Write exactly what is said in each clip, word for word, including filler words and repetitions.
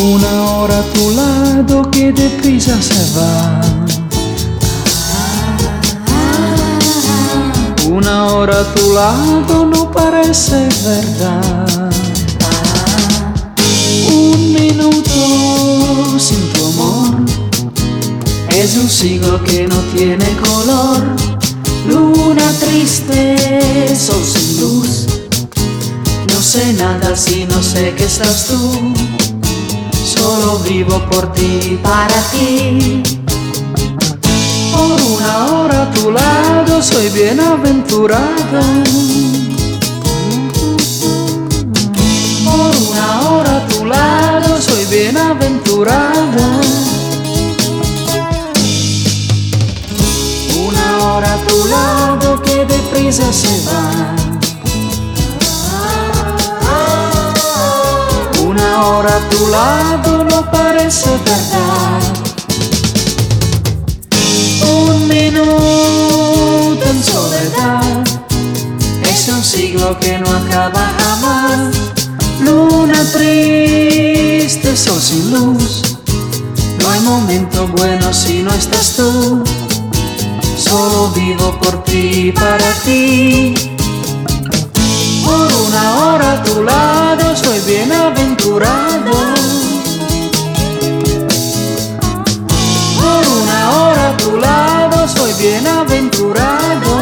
Una hora a tu lado que deprisa se va. Una hora a tu lado no parece verdad. Un minuto sin tu amor es un siglo que no tiene color. Luna triste, sol sin luz. No sé nada si no sé que estás tú. Solo vivo por ti, para ti. Por una hora a tu lado soy bienaventurada. Por una hora a tu lado soy bienaventurada. Una hora a tu lado que deprisa se va. Una hora a tu lado no parece verdad. Un minuto en soledad es un siglo que no acaba jamás. Luna triste, sol sin luz. No hay momento bueno si no estás tú. Solo vivo por ti, para ti. Por una hora a tu lado soy bienaventurado. Por una hora a tu lado soy bienaventurado.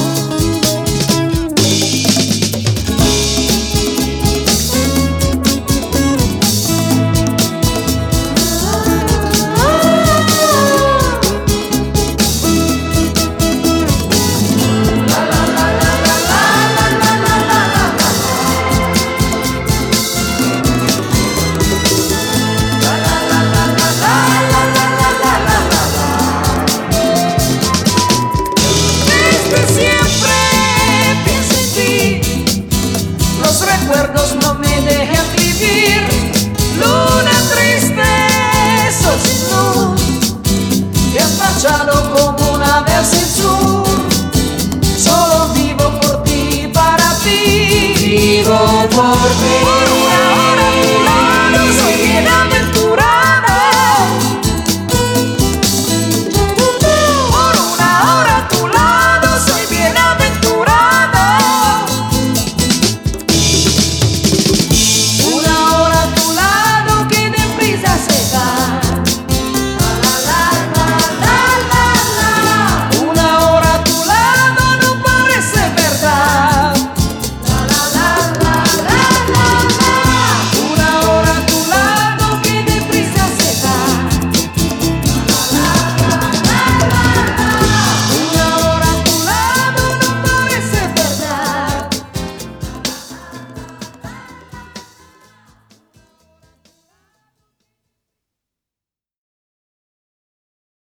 No me dejan vivir. Luna triste, sol sin luz. Te has marchado como una vez el sur. Solo vivo por ti, para ti. Vivo por ti.